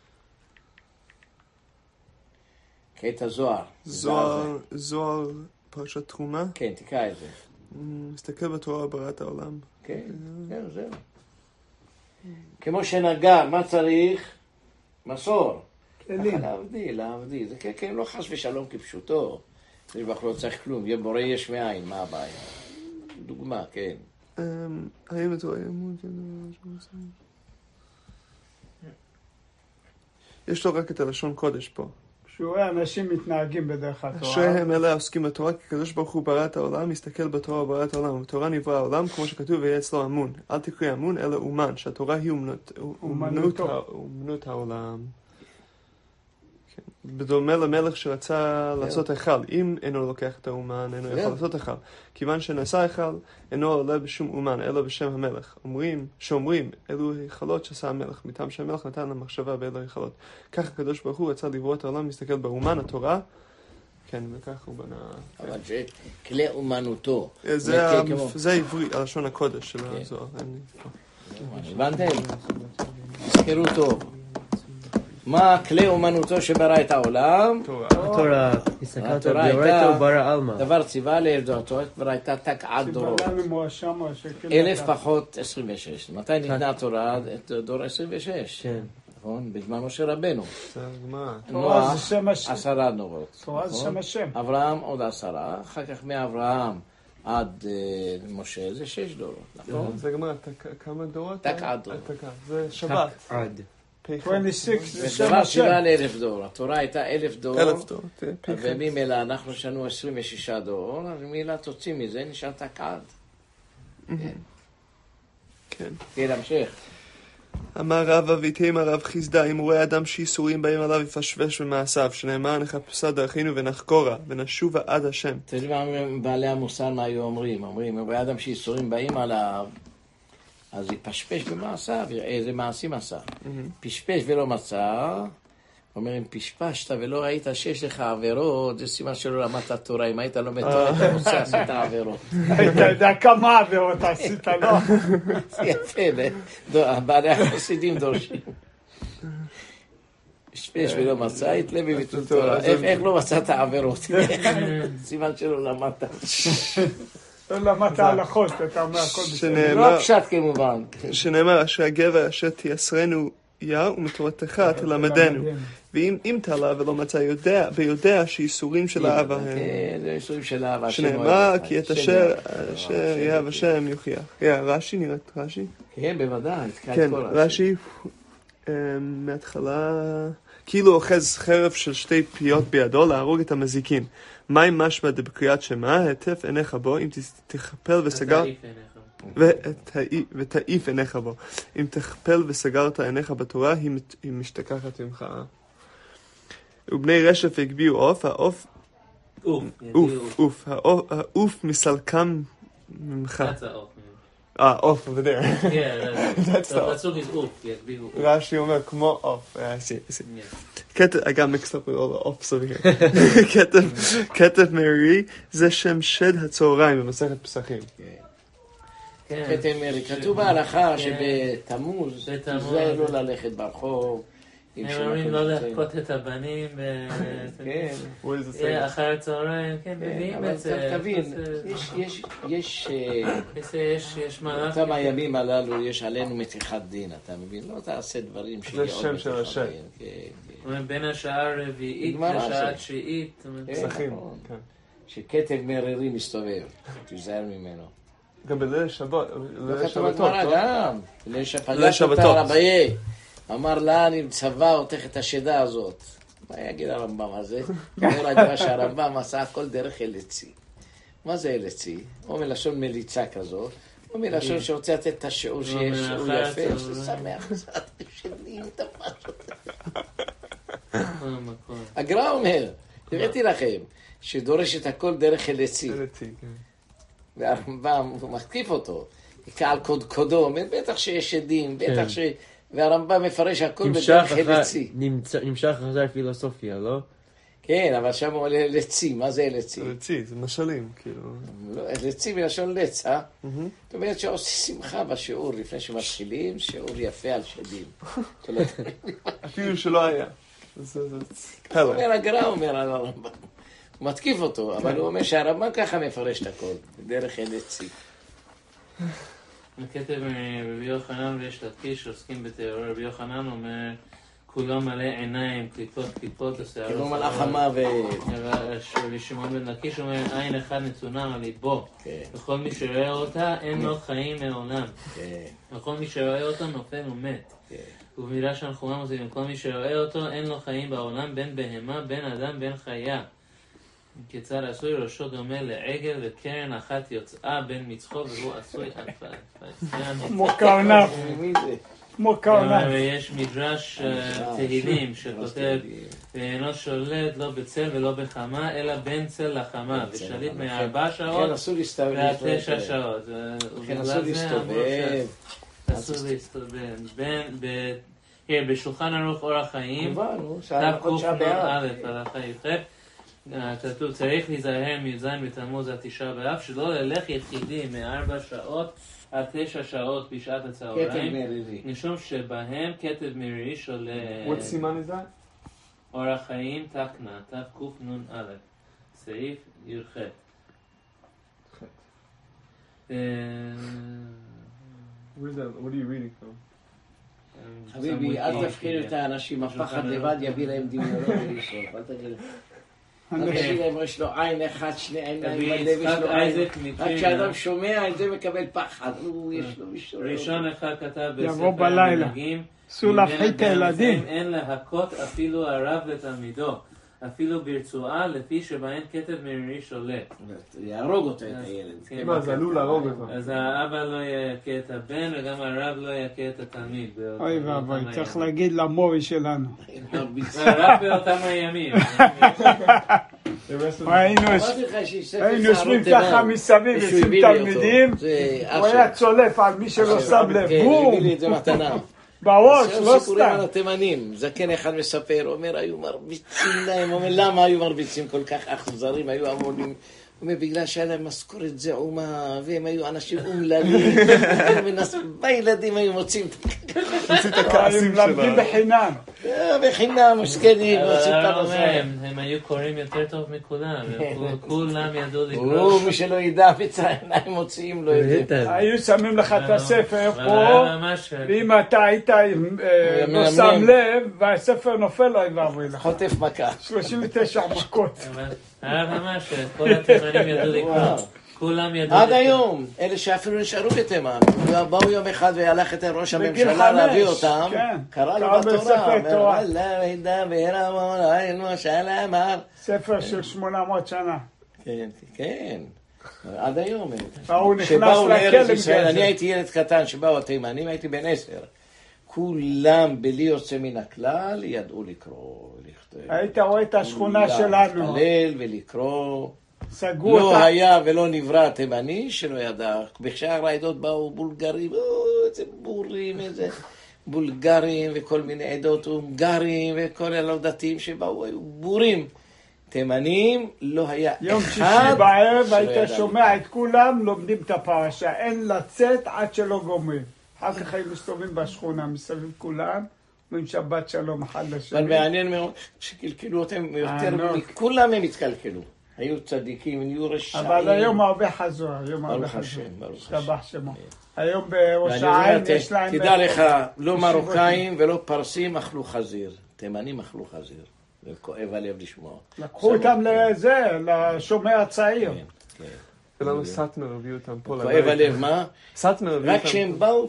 [SPEAKER 3] קטע זוהר.
[SPEAKER 2] זוהר, זוהר, פרשת תרומה?
[SPEAKER 3] כן, תקרא את זה.
[SPEAKER 2] מסתכל בתורה בראת העולם.
[SPEAKER 3] כן, כן, זהו. כמו שנגע, מה צריך? מסור.
[SPEAKER 5] כלים.
[SPEAKER 3] להבדיל, להבדיל. זה כן, לא חס ושלום כפשוטו. זה לא צריך כלום, יהיה בורא יש מאין, מה הבעיה? דוגמה, כן.
[SPEAKER 2] האם התורה ימות? יש לו רק את הלשון קודש פה.
[SPEAKER 5] שהוא רואה אנשים מתנהגים בדרך התורה.
[SPEAKER 2] אשריהם אלה העוסקים בתורה, כי הקדוש ברוך הוא ברא את העולם, מסתכל בתורה ברא את העולם, ובתורה נברא העולם, כמו שכתוב, ויהיה אצלו אמון. אל תקרא אמון, אלא אומן, שהתורה היא אומנות, אומנות, אומנות העולם. בדומה למלך שרצה לעשות היכל, אם אינו לוקח את האומן, אינו יכול לעשות היכל. כיוון שנעשה היכל, אינו עולה בשום אומן, אלא בשם המלך. אומרים, שאומרים, אלו היכלות שעשה המלך, מטעם שהמלך נתן למחשבה באלו היכלות. כך הקדוש ברוך הוא רצה לברוא את העולם, מסתכל באומן, התורה, כן, וכך הוא בנה...
[SPEAKER 3] אבל שכלי אומנותו.
[SPEAKER 2] זה עברי, הלשון הקודש של הזוהר.
[SPEAKER 3] הבנתם? תזכרו טוב. מה כלי אומנותו שברא את העולם?
[SPEAKER 1] התורה, הסתכלת ביורתו ברא עלמא.
[SPEAKER 3] דבר ציווה לעבדתו, כבר הייתה תקעת דורות. אלף פחות עשרים ושש. מתי ניתנה התורה? דור עשרים ושש.
[SPEAKER 1] כן.
[SPEAKER 3] נכון? בזמן משה רבנו.
[SPEAKER 5] תורה זה שם השם.
[SPEAKER 3] עשרה דורות.
[SPEAKER 5] תורה זה שם השם.
[SPEAKER 3] אברהם עוד עשרה, אחר כך מאברהם עד משה זה שש דורות, נכון?
[SPEAKER 2] זה גמרא, כמה דורות?
[SPEAKER 3] תקעת דורות.
[SPEAKER 2] זה שבת.
[SPEAKER 1] עד.
[SPEAKER 5] עשרים ושש זה שם
[SPEAKER 3] ותורה
[SPEAKER 5] השם.
[SPEAKER 3] תפילה לאלף דור. התורה הייתה אלף דור.
[SPEAKER 2] אלף דור, כן, פי חמש.
[SPEAKER 3] וממילא אנחנו יש לנו עשרים ושישה דור, אז ממילא תוציא מזה, נשארת כעד.
[SPEAKER 2] כן.
[SPEAKER 3] כן, המשך.
[SPEAKER 2] אמר רבא ויתימה רב חיסדא, אם רואה אדם שאיסורים באים עליו יפשפש במעשיו, שנאמר נחפשה דרכינו ונחקורה ונשובה עד השם.
[SPEAKER 3] אתה יודע מה בעלי המוסר מה היו אומרים? אומרים, אם רואה אדם שאיסורים באים עליו, אז יפשפש במעשיו, יראה איזה מעשים עשה. פשפש ולא מצא, אומר, אם פשפשת ולא ראית שיש לך עבירות, זה סימן שלא למדת תורה. אם היית לומד תורה, אתה מוצא, עשית עבירות.
[SPEAKER 5] היית יודע כמה עבירות עשית, לא?
[SPEAKER 3] זה יפה, בעלי החסידים דורשים. פשפש ולא מצא, יתלה בביטול תורה. איך לא מצאת עבירות? סימן שלא למדת.
[SPEAKER 5] לא למדת הלכות, אתה אומר הכל בסדר.
[SPEAKER 3] לא פשט כמובן.
[SPEAKER 2] שנאמר, אשר הגבר אשר תייסרנו יה ומתורתך תלמדנו. ואם תלה ולא מצא יודע, ביודע שאיסורים של אהבה הם.
[SPEAKER 3] כן, זה איסורים של אהבה.
[SPEAKER 2] שנאמר, כי את אשר יאהב השם יוכיח. רש"י, נראית רש"י?
[SPEAKER 3] כן, בוודאי.
[SPEAKER 2] כן, רש"י, מההתחלה, כאילו אוחז חרב של שתי פיות בידו להרוג את המזיקין. מה אם משמע דבקריאת שמע, הטף עיניך בו, אם תכפל וסגר... ותעיף עיניך בו. אם תכפל וסגרת עיניך בתורה, היא משתכחת ממך. ובני רשף הגביעו עוף, העוף...
[SPEAKER 4] אוף.
[SPEAKER 2] אוף, אוף. העוף מסלקם ממך. אה, עוף, over there.
[SPEAKER 4] Yeah, that's the off.
[SPEAKER 2] רש"י אומר, כמו עוף. I got mixed up with all the offs over here. כתב מרי זה שם שד הצהריים במסכת פסחים.
[SPEAKER 3] כתב מרי. כתוב בהלכה שבתמוז, זה לא ללכת ברחוב.
[SPEAKER 4] הם אומרים לא להכות את הבנים אחר הצהריים, כן, מביאים את זה.
[SPEAKER 3] אבל תבין, יש...
[SPEAKER 4] יש מהלך.
[SPEAKER 3] אותם הימים הללו יש עלינו מתיחת דין, אתה מבין? לא תעשה דברים שיהיה עוד מתיחת דין.
[SPEAKER 4] בין השעה הרביעית לשעה התשיעית.
[SPEAKER 2] פסחים.
[SPEAKER 3] שכתב מררי מסתובב, תיזהר ממנו.
[SPEAKER 2] גם בליל שבת,
[SPEAKER 3] ליל שבתות, גם. ליל שבתות. אמר לה, אני מצווה אותך את השדה הזאת. מה יגיד הרמב"ם הזה? אומר הדבר שהרמב"ם עשה הכל דרך אלצי. מה זה אלצי? או מלשון מליצה כזאת, או מלשון שרוצה לתת את השיעור שיש שיעור יפה, ששמח קצת שנים את הפשוט. הגר"א אומר, הראיתי לכם, שדורש את הכל דרך אלצי. והרמב"ם, הוא מתקיף אותו, כעל קודקודו, בטח שיש עדים, בטח ש... והרמב"ם מפרש הכל בדרך אלצי.
[SPEAKER 1] נמשך אחרי פילוסופיה, לא?
[SPEAKER 3] כן, אבל שם הוא עולה לצי. מה זה אלצי?
[SPEAKER 2] אלצי, זה משלים, כאילו.
[SPEAKER 3] אלצי מלשון לץ, אה? זאת אומרת שעושה שמחה בשיעור לפני שמתחילים, שיעור יפה על שדים.
[SPEAKER 2] אפילו שלא היה.
[SPEAKER 3] הוא אומר, הגר"א אומר על הרמב"ם. הוא מתקיף אותו, אבל הוא אומר שהרמב"ם ככה מפרש את הכל, בדרך אלצי.
[SPEAKER 4] הכתב רבי יוחנן ויש לקיש שעוסקים בתיאוריה. רבי יוחנן אומר, כולו מלא עיניים, קליפות, קליפות, השערות.
[SPEAKER 3] כמו מלאך המוות.
[SPEAKER 4] רבי שמעון בן לקיש אומר, עין אחד נתונה על ליבו. וכל מי שרואה אותה, אין לו חיים מעולם. וכל מי שרואה אותה נופל ומת. ובמילה שאנחנו מוסיפים, כל מי שרואה אותו, אין לו חיים בעולם, בין בהמה, בין אדם, בין חיה. כיצד עשוי ראשו דומה לעגל וקרן אחת יוצאה בין מצחו והוא עשוי אפיים.
[SPEAKER 5] כמו קרנף. כמו קרנף.
[SPEAKER 4] ויש מדרש תהילים שכותב ואינו שולט לא בצל ולא בחמה אלא בין צל לחמה ושליט מארבע שעות ועד תשע שעות.
[SPEAKER 3] כן, אסור להסתובב.
[SPEAKER 4] אסור להסתובב. בשולחן ערוך אורח חיים תקנ"א הלכה י"ח כתוב, צריך להיזהר מי"ז בתמוז עד תשעה באב, שלא ללך יחידי מארבע שעות עד תשע שעות בשעת הצהריים, משום שבהם כתב מרירי שולט.
[SPEAKER 2] What סימן is that?
[SPEAKER 4] אורח חיים תקנ"א, תקנ"א, סעיף י"ח.
[SPEAKER 2] Where's that? What are you reading from?
[SPEAKER 3] חביבי, אל תפחיד את האנשים, הפחד לבד יביא להם דמיונות ולשרוף, אל תגיד להם. אנשים להם יש לו עין אחד, שני עיניים, בלב יש לו עין. רק כשאדם שומע את זה מקבל פחד, יש לו מישהו.
[SPEAKER 4] ראשון אחד כתב
[SPEAKER 5] בספר המנהגים, אסור להפחית את הילדים.
[SPEAKER 4] אין להכות אפילו הרב לתלמידו, אפילו ברצועה, לפי שבהן כתב מרירי שולט.
[SPEAKER 3] יהרוג אותו את הילד.
[SPEAKER 2] מה, זה עלול להרוג אותו.
[SPEAKER 4] אז האבא לא יכה את הבן, וגם הרב לא יכה את התלמיד.
[SPEAKER 5] אוי ואבוי, צריך להגיד למורי שלנו.
[SPEAKER 4] הרב באותם הימים.
[SPEAKER 5] היינו יושבים ככה מסביב, יושבים תלמידים, הוא היה צולף על מי שלא שם לב, בום!
[SPEAKER 3] הביא לי את זה מתנה.
[SPEAKER 5] בראש, לא
[SPEAKER 3] סיפורים
[SPEAKER 5] סתם.
[SPEAKER 3] על התימנים, זקן אחד מספר, אומר, היו מרביצים להם, אומר, למה היו מרביצים כל כך אכזרים, היו אמונים, הוא אומר, בגלל שהיה להם משכורת זעומה, והם היו אנשים אומללים, בילדים היו מוצאים
[SPEAKER 2] מוצאים את הכעסים שלו.
[SPEAKER 5] למדים בחינם.
[SPEAKER 3] בחינם, מסכנים, מוצאים את הרזיים.
[SPEAKER 4] הם היו קוראים יותר טוב מכולם, כולם ידעו לקרוא.
[SPEAKER 3] הוא, מי שלא ידע, בצע עיניים מוציאים לו את זה.
[SPEAKER 5] היו שמים לך את הספר פה, ואם אתה היית לא שם לב, והספר נופל לו, ואבוי לך.
[SPEAKER 3] חוטף מכה.
[SPEAKER 5] שלושים ותשע מכות.
[SPEAKER 4] הרב ממש, כל התימנים ידעו לקרוא. כולם ידעו.
[SPEAKER 3] עד היום, אלה שאפילו נשארו בתימן, באו יום אחד והלך את ראש הממשלה להביא אותם, קרא לו בתורה, אומר, אללה וידבר המון, היינו שלם הר.
[SPEAKER 5] ספר של שמונה מאות שנה.
[SPEAKER 3] כן, כן, עד היום.
[SPEAKER 5] הוא נכנס
[SPEAKER 3] שבאו לארץ
[SPEAKER 5] לכלא
[SPEAKER 3] ישראל,
[SPEAKER 5] בגלל
[SPEAKER 3] אני
[SPEAKER 5] זה.
[SPEAKER 3] הייתי ילד קטן שבאו התימנים, הייתי בן עשר. כולם בלי יוצא מן הכלל ידעו לקרוא ולכתוב.
[SPEAKER 5] היית רואה את השכונה שלנו.
[SPEAKER 3] להתפלל ולקרוא.
[SPEAKER 5] סגרו
[SPEAKER 3] לא
[SPEAKER 5] אותה.
[SPEAKER 3] היה ולא נברא תימני שלא ידע. בשאר העדות באו בולגרים, או, איזה בורים, איזה בולגרים וכל מיני עדות הונגרים וכל הלא דתיים שבאו, היו בורים. תימנים לא היה
[SPEAKER 5] יום
[SPEAKER 3] אחד
[SPEAKER 5] שישי בערב
[SPEAKER 3] שלא
[SPEAKER 5] היית
[SPEAKER 3] ידע
[SPEAKER 5] שומע את כולם לומדים את הפרשה. אין לצאת עד שלא גומרים. אחר כך היו מסתובבים בשכונה מסביב כולם. אומרים שבת שלום אחד לשני.
[SPEAKER 3] אבל מעניין מאוד שקלקלו אותם יותר, מכולם הם התקלקלו. היו צדיקים, נהיו רשעים.
[SPEAKER 5] אבל היום הרבה חזור, היום הרבה
[SPEAKER 3] ברוך
[SPEAKER 5] חזור.
[SPEAKER 3] השם, ברוך
[SPEAKER 5] השתבח שמו. היום בראש
[SPEAKER 3] ואני אומר,
[SPEAKER 5] העין
[SPEAKER 3] ת-
[SPEAKER 5] יש להם...
[SPEAKER 3] תדע לך, לא מרוקאים ולא פרסים אכלו חזיר. תימנים אכלו חזיר. זה כואב הלב לשמוע.
[SPEAKER 5] לקחו אותם לזה, לשומר הצעיר.
[SPEAKER 3] כן, כן.
[SPEAKER 2] ולמה סאטמר הביאו אותם פה
[SPEAKER 3] כואב הלב, מה?
[SPEAKER 2] סאטמר הביאו
[SPEAKER 3] רק
[SPEAKER 2] אותם.
[SPEAKER 3] כשהם באו...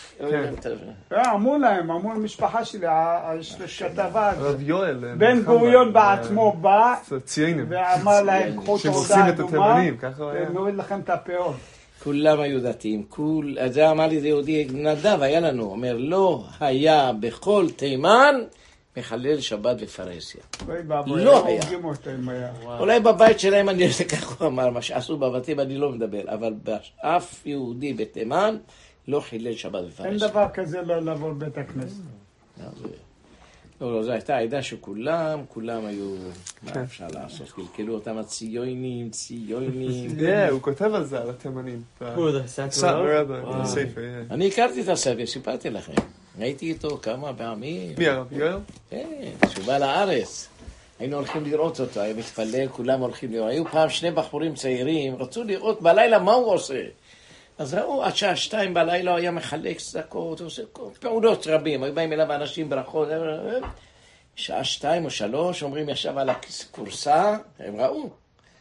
[SPEAKER 5] אמרו להם, אמרו למשפחה שלי, יש כתבה,
[SPEAKER 2] הרב יואל.
[SPEAKER 5] בן גוריון בעצמו בא,
[SPEAKER 2] ציינים.
[SPEAKER 5] ואמר להם, קחו
[SPEAKER 2] שעושים
[SPEAKER 5] תעודה
[SPEAKER 2] את
[SPEAKER 5] אדומה,
[SPEAKER 2] התימנים, ככה הוא היה.
[SPEAKER 5] ונוריד לכם את הפאות.
[SPEAKER 3] כולם היו דתיים, כול... אז זה אמר לי, זה יהודי נדב, היה לנו, אומר, לא היה בכל תימן מחלל שבת ופרהסיה.
[SPEAKER 5] אוי ואבוי,
[SPEAKER 3] לא
[SPEAKER 5] הם
[SPEAKER 3] היה.
[SPEAKER 5] הורגים אותו אם היה.
[SPEAKER 3] אולי בבית שלהם, אני יודע ככה הוא אמר, מה שעשו בבתים אני לא מדבר, אבל אף יהודי בתימן לא חילל שבת
[SPEAKER 5] אין
[SPEAKER 3] ופרהסיה.
[SPEAKER 5] דבר כזה לא לעבור בית הכנסת.
[SPEAKER 3] לא, לא, זו הייתה עדה שכולם, כולם היו, מה אפשר לעשות? קלקלו אותם הציונים, ציונים.
[SPEAKER 2] כן, הוא כותב על זה, על התימנים. סאטמר רבה, בספר, yeah.
[SPEAKER 3] אני הכרתי את הספר, סיפרתי לכם. הייתי איתו כמה פעמים.
[SPEAKER 2] מי הרב יואל?
[SPEAKER 3] כן, שהוא בא לארץ. היינו הולכים לראות אותו, היה מתפלל, כולם הולכים לראות. היו פעם שני בחורים צעירים, רצו לראות בלילה מה הוא עושה. אז ראו, עד שעה שתיים בלילה היה מחלק צדקות, עושה פעולות רבים, היו באים אליו אנשים ברכות, שעה שתיים או שלוש, אומרים ישב על הכורסה, הם ראו.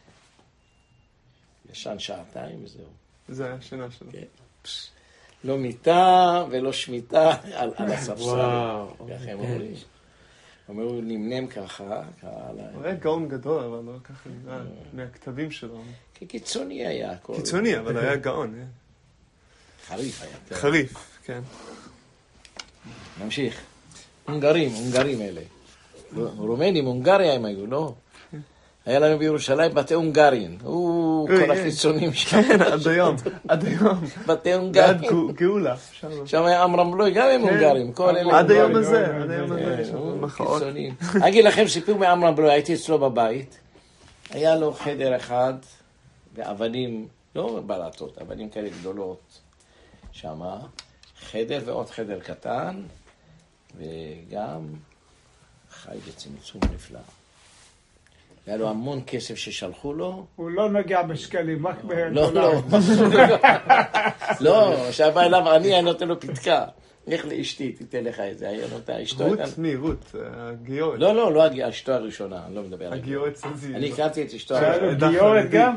[SPEAKER 3] ישן שעתיים וזהו.
[SPEAKER 2] זה היה השינה שלו.
[SPEAKER 3] כן. לא מיטה ולא שמיטה על, על הספסל.
[SPEAKER 1] וואו.
[SPEAKER 3] ככה הם אומרים. אומרו, נמנם ככה, ככה.
[SPEAKER 2] הוא היה גאון גדול, אבל לא ככה נראה, מהכתבים שלו.
[SPEAKER 3] כקיצוני היה. הכל.
[SPEAKER 2] קיצוני, אבל היה גאון. אה.
[SPEAKER 3] חריף היה. כן.
[SPEAKER 2] חריף, כן.
[SPEAKER 3] נמשיך. הונגרים, הונגרים אלה. רומנים, הונגריה הם היו, לא? היה לנו בירושלים בתי הונגרים. הוא, כל החיצונים שם.
[SPEAKER 2] כן, עד היום, עד היום.
[SPEAKER 3] בתי
[SPEAKER 2] עד
[SPEAKER 3] הונגרים.
[SPEAKER 2] גאולה.
[SPEAKER 3] שם היה אמרמלוי, גם הם הונגרים. כל אלה.
[SPEAKER 2] עד היום הזה, עד היום הזה.
[SPEAKER 3] כן,
[SPEAKER 2] יש
[SPEAKER 3] הוא
[SPEAKER 2] שם מחאות.
[SPEAKER 3] קיצונים. אגיד לכם סיפור מאמרמלוי, הייתי אצלו בבית. היה לו חדר אחד, ואבנים, לא בלטות, אבנים כאלה גדולות. שמה, חדר ועוד חדר קטן, וגם חי בצמצום נפלא. היה לו המון כסף ששלחו לו.
[SPEAKER 5] הוא לא נוגע בשקלים, רק
[SPEAKER 3] לא, לא.
[SPEAKER 5] בדולרים.
[SPEAKER 3] לא, כשבא אליו אני, אני נותן לו פתקה. לך לאשתי, תיתן לך את זה. היה נותן אשתו.
[SPEAKER 2] רות? מי? רות? הגיורת.
[SPEAKER 3] לא, לא, לא אשתו הראשונה, אני לא מדבר על
[SPEAKER 2] הגיורת סנזי.
[SPEAKER 3] אני הכרתי את אשתו הראשונה.
[SPEAKER 5] גיורת גם?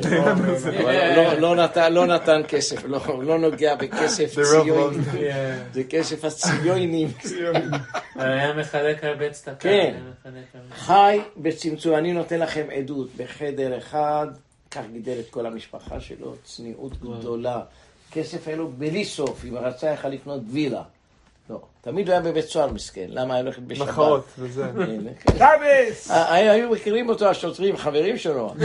[SPEAKER 3] לא נתן כסף, לא נוגע בכסף ציוני. זה כסף הציונים.
[SPEAKER 4] היה מחלק הרבה צדקה.
[SPEAKER 3] כן. חי בצמצום, אני נותן לכם עדות, בחדר אחד, כך גידל את כל המשפחה שלו, צניעות גדולה. כסף היה לו בלי סוף, אם רצה יכל לקנות וילה. לא, תמיד הוא היה בבית סוהר מסכן, למה היה הולכת בשבת?
[SPEAKER 2] מחאות, וזה.
[SPEAKER 5] שבס!
[SPEAKER 3] היו מכירים אותו השוטרים, חברים שלו.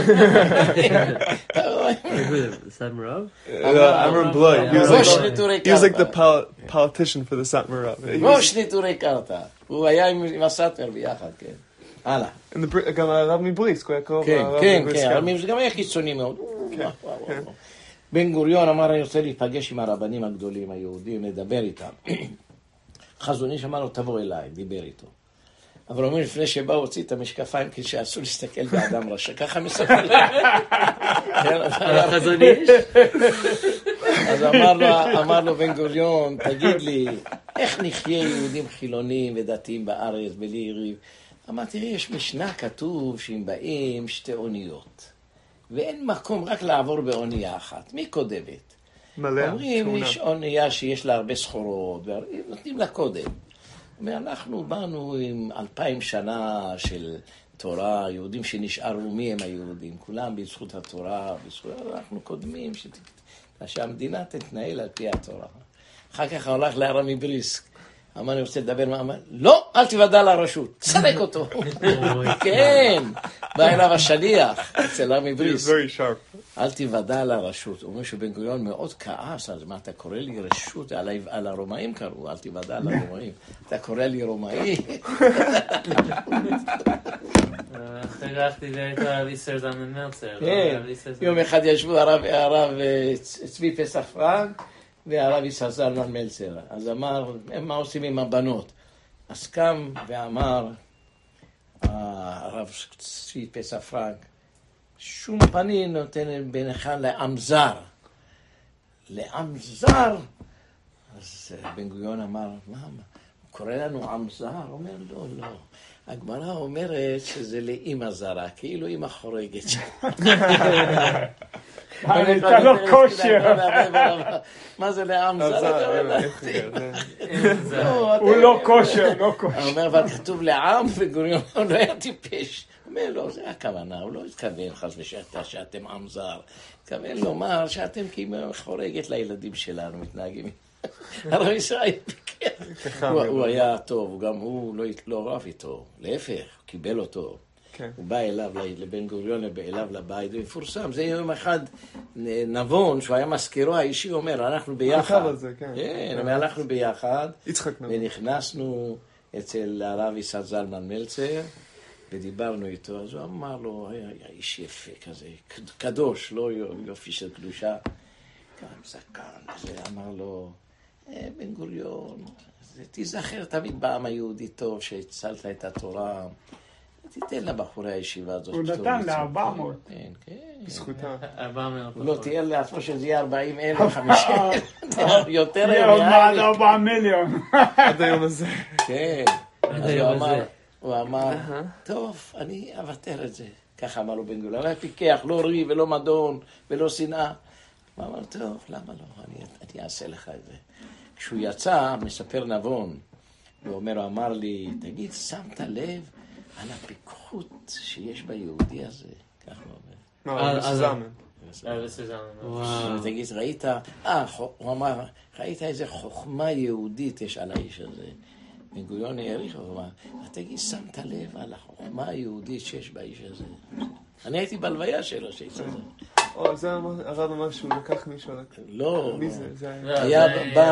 [SPEAKER 1] סאטמר רב?
[SPEAKER 2] Amram Bloy.
[SPEAKER 3] ראש נטורי
[SPEAKER 2] He was like the
[SPEAKER 3] קרתא.
[SPEAKER 2] politician for the Satmar Rav.
[SPEAKER 3] ראש נטורי קרתא. הוא היה עם הסאטמר ביחד, כן. הלאה.
[SPEAKER 2] גם הרב מבריסק, הוא היה קרוב
[SPEAKER 3] כן,
[SPEAKER 2] לרב
[SPEAKER 3] כן,
[SPEAKER 2] מבריסק.
[SPEAKER 3] כן, זה גם היה קיצוני מאוד. בן גוריון אמר, אני רוצה להיפגש עם הרבנים הגדולים היהודים, לדבר איתם. חזון איש אמר לו, תבוא אליי, דיבר איתו. אבל אומר, לפני שבא הוציא את המשקפיים, כי שאסור להסתכל באדם רשע, ככה מספר להם.
[SPEAKER 1] חזון איש?
[SPEAKER 3] אז אמר לו בן גוריון, תגיד לי, איך נחיה יהודים חילונים ודתיים בארץ, בלי יריב? אמר, תראי, יש משנה כתוב שאם באים שתי אוניות. ואין מקום רק לעבור באונייה אחת. מי קודמת?
[SPEAKER 2] מלא,
[SPEAKER 3] אומרים, יש אונייה שיש לה הרבה סחורות, ונותנים לה קודם. ואנחנו באנו עם אלפיים שנה של תורה, יהודים שנשארו, מי הם היהודים? כולם בזכות התורה, בזכות... אנחנו קודמים, שת... שהמדינה תתנהל על פי התורה. אחר כך הולך להרב מבריסק. אמר, אני רוצה לדבר, מה אמר? לא, אל תיוודע לרשות, צדק אותו. כן, בא אליו השליח, אצל הרב מבריסק. אל תיוודע לרשות. הוא אומר שבן גוריון מאוד כעס, אז מה, אתה קורא לי רשות, על הרומאים קראו, אל תיוודע לרומאים. אתה קורא לי רומאי?
[SPEAKER 4] אחרי הלכתי והייתה הרב איסר זלמן מלצר.
[SPEAKER 3] יום אחד ישבו הרב צבי פסח פרנק, והרב איסר זלמן מלצר. אז אמר, מה עושים עם הבנות? אז קם ואמר, הרב צבי פסח פרנק, שום פנים נותן בינך לעם זר. לעם זר? אז בן גוריון אמר, מה, הוא קורא לנו עם זר? הוא אומר, לא, לא. הגמרא אומרת שזה לאמא זרה, כאילו אמא חורגת.
[SPEAKER 5] הייתה לו כושר.
[SPEAKER 3] מה זה לעם זר?
[SPEAKER 5] הוא לא כושר, לא כושר.
[SPEAKER 3] הוא אומר, אבל כתוב לעם, וגוריון לא היה טיפש. הוא אומר, לא, זה הכוונה, הוא לא התכוון חס ושאתה שאתם עם זר. התכוון לומר שאתם כאילו חורגת לילדים שלנו, מתנהגים. הרב ישראל פיקר. הוא היה טוב, גם הוא לא רב איתו, להפך, הוא קיבל אותו. הוא בא אליו, לבן גוריון, אליו לבית, ומפורסם. זה יום אחד נבון, שהוא היה מזכירו האישי, אומר, אנחנו ביחד. כן, אנחנו ביחד. ונכנסנו אצל הרב איסר זלמן מלצר, ודיברנו איתו, אז הוא אמר לו, היה איש יפה כזה, קדוש, לא יופי של קדושה. גם זקן, זה אמר לו, בן גוריון, תיזכר תמיד בעם היהודי טוב, שהצלת את התורה. תיתן לבחורי הישיבה הזאת.
[SPEAKER 5] הוא נתן ל-ארבע מאות.
[SPEAKER 3] כן, כן.
[SPEAKER 2] זכותה.
[SPEAKER 4] ארבע מאות.
[SPEAKER 3] הוא לא תהיה לעצמו שזה יהיה ארבעים אלף, חמישים אלף. יותר
[SPEAKER 5] יום מעל ארבע מיליון.
[SPEAKER 2] עד היום הזה.
[SPEAKER 3] כן. אז הוא אמר, טוב, אני אוותר את זה. ככה אמר לו בן גוריון. לא פיקח, לא ריב ולא מדון ולא שנאה. הוא אמר, טוב, למה לא? אני אעשה לך את זה. כשהוא יצא, מספר נבון, הוא אומר, הוא אמר לי, תגיד, שמת לב על הפיקחות שיש ביהודי הזה? כך הוא אומר.
[SPEAKER 2] מה, בסזמן.
[SPEAKER 3] בסזמן. תגיד, ראית, אה, הוא אמר, ראית איזה חוכמה יהודית יש על האיש הזה. בן גוריון העריך, הוא אמר, תגיד, שמת לב על החוכמה היהודית שיש באיש הזה? אני הייתי בלוויה שלו, שיש הזה.
[SPEAKER 2] או, זה הרב אמר שהוא לקח מישהו על הכלל.
[SPEAKER 3] לא,
[SPEAKER 2] מי זה?
[SPEAKER 3] היה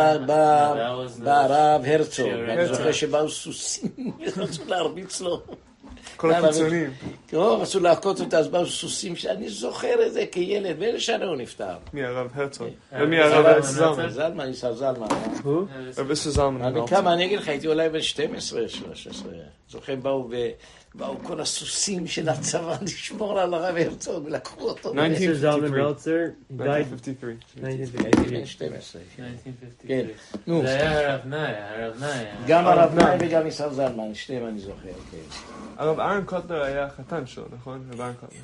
[SPEAKER 3] ברב הרצוג, אני זוכר שבאו סוסים, רצו להרביץ לו.
[SPEAKER 2] כל הקיצונים.
[SPEAKER 3] לא, רצו להכות אותה, אז באו סוסים, שאני זוכר את זה כילד, ואלה שנה הוא נפטר.
[SPEAKER 2] מי הרב הרצוג? ומי הרב זלמן?
[SPEAKER 3] זלמן, ישראל זלמן.
[SPEAKER 2] הרב זלמן.
[SPEAKER 3] כמה, אני אגיד לך, הייתי אולי בן שתים עשרה, שלוש עשרה. זוכר, באו ו... באו כל הסוסים של הצבא לשמור על הרב הרצוג ולקחו אותו.
[SPEAKER 1] Mister Zalman Meltzer, he died
[SPEAKER 2] nineteen fifty-three.
[SPEAKER 1] nineteen fifty-three.
[SPEAKER 3] שתים עשרה.
[SPEAKER 4] nineteen
[SPEAKER 3] כן.
[SPEAKER 4] fifty-three.
[SPEAKER 3] נו,
[SPEAKER 4] זה היה הרב נאי, הרב נאי.
[SPEAKER 3] גם הרב נאי וגם ישראל זלמן, שתיהם אני זוכר, כן.
[SPEAKER 2] הרב אהרן קוטלר היה החתן שלו, נכון? הרב אהרן קוטלר.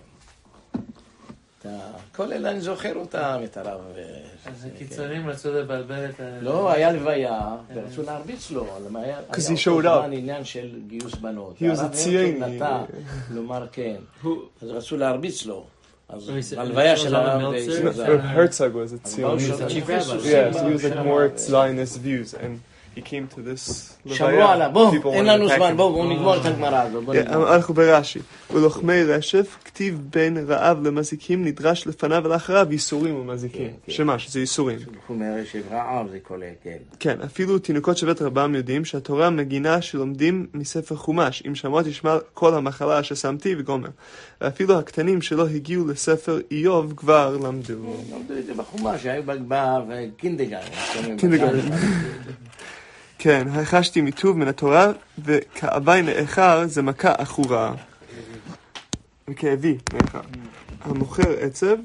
[SPEAKER 3] כל אלה אני זוכר אותם, את הרב...
[SPEAKER 4] אז הקיצונים רצו לבלבל את ה...
[SPEAKER 3] לא, היה לוויה, ורצו להרביץ לו. היה אותו זמן עניין של גיוס בנות.
[SPEAKER 2] He was a ציוני.
[SPEAKER 3] כלומר, כן. אז רצו להרביץ לו. אז בלוויה של הרב...
[SPEAKER 2] Herzog was a ציוני. Yes, he was like more Zionist views, and he came to this
[SPEAKER 3] שמרו עליו, בואו, אין לנו זמן, בואו, בואו נגמור את הגמרא הזאת.
[SPEAKER 2] אנחנו ברש"י. ולוחמי רשף, כתיב בין רעב למזיקים, נדרש לפניו ולאחריו ייסורים ומזיקים. שמה? שזה ייסורים.
[SPEAKER 3] לחומי רשף, רעב זה כולל, כן.
[SPEAKER 2] כן, אפילו תינוקות שבט רבם יודעים שהתורה מגינה שלומדים מספר חומש, אם שמוע תשמע כל המחלה ששמתי וגומר. ואפילו הקטנים שלא הגיעו לספר איוב כבר למדו.
[SPEAKER 3] למדו את זה בחומש, היו בקינדגן.
[SPEAKER 2] קינדגן. כן, החשתי מטוב מן התורה, וכאבי נאחר זה מכה אחורה. וכאבי נאחר. המוכר עצב,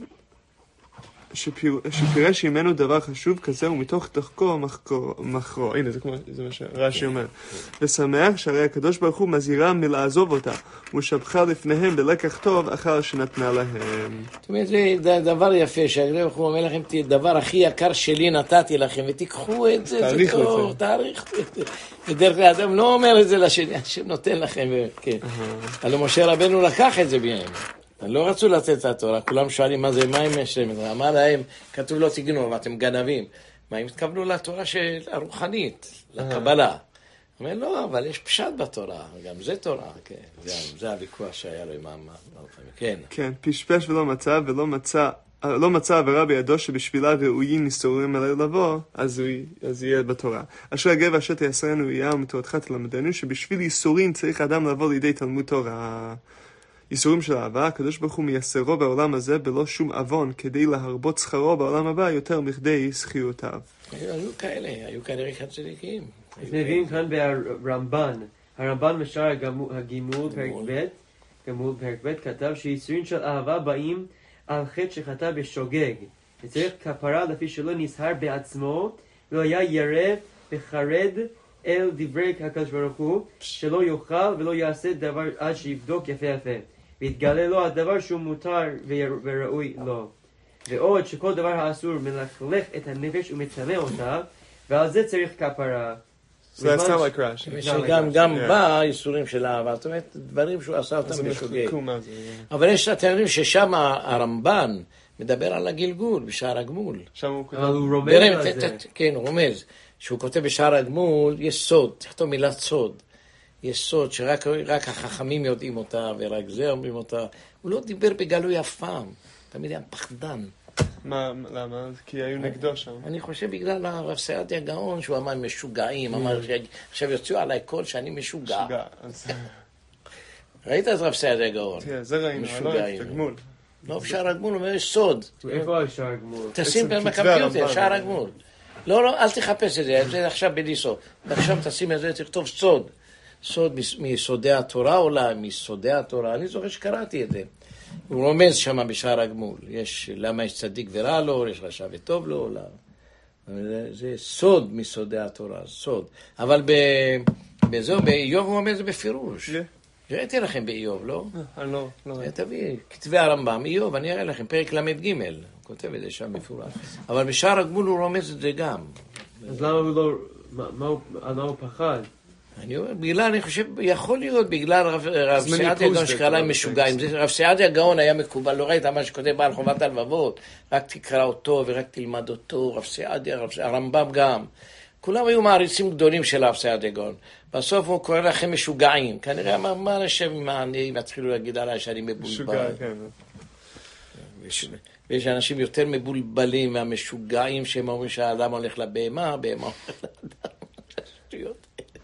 [SPEAKER 2] שפיר, שפירש ממנו דבר חשוב כזה, ומתוך דחקו מחרו. הנה, זה כמו, זה מה שרש"י אומר. ושמח שהרי הקדוש ברוך הוא מזהירה מלעזוב אותה, ושבחה לפניהם בלקח טוב אחר שנתנה להם.
[SPEAKER 3] זאת אומרת, זה דבר יפה, שהקדוש ברוך הוא אומר לכם, הדבר הכי יקר שלי נתתי לכם, ותיקחו את זה, זה טוב, תעריכו את זה. בדרך כלל אדם לא אומר את זה לשני, השם נותן לכם, כן. הלוא משה רבנו לקח את זה בהם. לא רצו לתת את התורה, כולם שואלים מה זה, מה הם משלמים? אמר להם, כתוב לא תגנוב, אתם גנבים. מה הם התכוונו לתורה של הרוחנית, לקבלה? אומר, לא, אבל יש פשט בתורה, גם זה תורה, כן. זה הוויכוח שהיה לו עם העם, כן.
[SPEAKER 2] כן, פשפש ולא מצא, ולא מצא, לא מצא עבירה בידו שבשבילה ראויים ניסורים עליו לבוא, אז יהיה בתורה. אשר הגב אשר תייסרנו יהיה ומתורתך תלמדנו, שבשביל ייסורים צריך אדם לבוא לידי תלמוד תורה. ייסורים של אהבה, הקדוש ברוך הוא מייסרו בעולם הזה בלא שום אבון, כדי להרבות שכרו בעולם הבא יותר מכדי זכיותיו.
[SPEAKER 3] היו כאלה, היו כאלה רק צדיקים.
[SPEAKER 1] מביאים כאן ברמב"ן, הרמב"ן משער הגימול פרק ב', גמול פרק ב', כתב שייסורים של אהבה באים על חטא שחטא בשוגג, וצריך כפרה לפי שלא נזהר בעצמו, לא היה ירא וחרד אל דברי הקדוש ברוך הוא, שלא יאכל ולא יעשה דבר עד שיבדוק יפה יפה, ויתגלה לו הדבר שהוא מותר וראוי לו. ועוד שכל דבר האסור מלכלך את הנפש ומטמא אותה, ועל זה צריך כפרה.
[SPEAKER 2] So that's not like Rashi.
[SPEAKER 3] שגם גם בא איסורים של אהבה, זאת אומרת, דברים שהוא עשה אותם בשוגג. אבל יש אתם ששם הרמב"ן מדבר על הגלגול בשער הגמול.
[SPEAKER 2] שם הוא כותב.
[SPEAKER 1] הוא רומז על זה.
[SPEAKER 3] כן, הוא רומז. שהוא כותב בשער הגמול, יש סוד, תחתום מילת סוד. יש סוד שרק רק החכמים יודעים אותה, ורק זה אומרים אותה. הוא לא דיבר בגלוי אף פעם. תמיד היה פחדן.
[SPEAKER 2] מה, למה? כי היו נגדו שם.
[SPEAKER 3] אני חושב בגלל הרב סעדיה גאון, שהוא אמר משוגעים, אמר עכשיו יוצאו עליי קול שאני משוגע.
[SPEAKER 2] משוגע.
[SPEAKER 3] ראית את רב סעדיה גאון?
[SPEAKER 2] תראה, זה ראינו, לא את הגמול.
[SPEAKER 3] לא, בשער הגמול אומר, יש סוד.
[SPEAKER 1] איפה השער הגמול?
[SPEAKER 3] תשים בקמפיוטר, שער הגמול. לא, לא, אל תחפש את זה, זה עכשיו בדיסו. עכשיו תשים את זה, תכתוב סוד. סוד מיסודי התורה אולי, מיסודי התורה. אני זוכר שקראתי את זה. הוא רומז שם בשער הגמול. יש, למה יש צדיק ורע לו, יש רשע וטוב לו, זה, זה סוד מיסודי התורה, סוד. אבל בזהו, באיוב הוא אומר את זה בפירוש. ראיתי לכם באיוב, לא?
[SPEAKER 2] לא, לא.
[SPEAKER 3] תביא, כתבי הרמב"ם, איוב, אני אראה לכם, פרק למד ג' כותב את זה שם מפורש. אבל בשער הגמול הוא רומז את זה גם.
[SPEAKER 1] אז למה הוא לא... על מה הוא פחד?
[SPEAKER 3] אני אומר, בגלל, אני חושב, יכול להיות בגלל רב סעדיה גאון שקרא להם משוגעים. רב סעדיה גאון היה מקובל, לא ראית מה שכותב בעל חובת הלבבות, רק תקרא אותו ורק תלמד אותו, רב סעדיה, הרמב"ם גם. כולם היו מעריצים גדולים של רב סעדיה גאון. בסוף הוא קורא לכם משוגעים. כנראה אמר, מה נשב עם העניים, התחילו להגיד עליי שאני מבולבל.
[SPEAKER 2] משוגע, כן.
[SPEAKER 3] ויש אנשים יותר מבולבלים מהמשוגעים שהם אומרים שהאדם הולך לבהמה, הבהמה הולך לאדם. שטויות.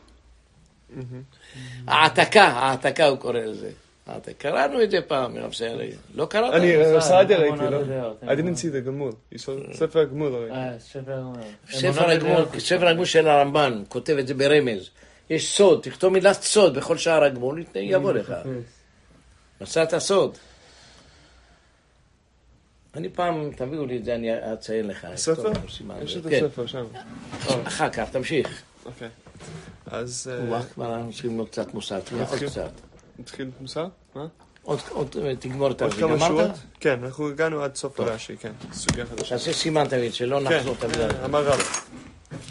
[SPEAKER 3] העתקה, העתקה הוא קורא לזה. קראנו את זה פעם, רב סעדיה. לא קראת?
[SPEAKER 2] אני רב סעדיה ראיתי, לא? I didn't see the גמול. ספר הגמול ראיתי.
[SPEAKER 3] ספר הגמול של הרמב"ן, כותב את זה ברמז. יש סוד, תכתוב מילת סוד בכל שער הגמול, יבוא לך. מצאת סוד. אני פעם, תביאו לי את זה, אני אציין לך.
[SPEAKER 2] ספר? יש את הספר שם.
[SPEAKER 3] אחר כך, תמשיך.
[SPEAKER 2] אוקיי. אז...
[SPEAKER 3] כבר אנחנו צריכים לו קצת מוסר, עוד קצת.
[SPEAKER 2] נתחיל מוסר? מה?
[SPEAKER 3] עוד, תגמור את
[SPEAKER 2] עוד
[SPEAKER 3] הרבי.
[SPEAKER 2] כמה
[SPEAKER 3] גמרת?
[SPEAKER 2] שורות? כן, אנחנו הגענו עד סוף הרש"י, כן. סוגיה חדשה.
[SPEAKER 3] תעשה סימן תמיד, שלא נחזור תמיד.
[SPEAKER 2] כן, אמר רב.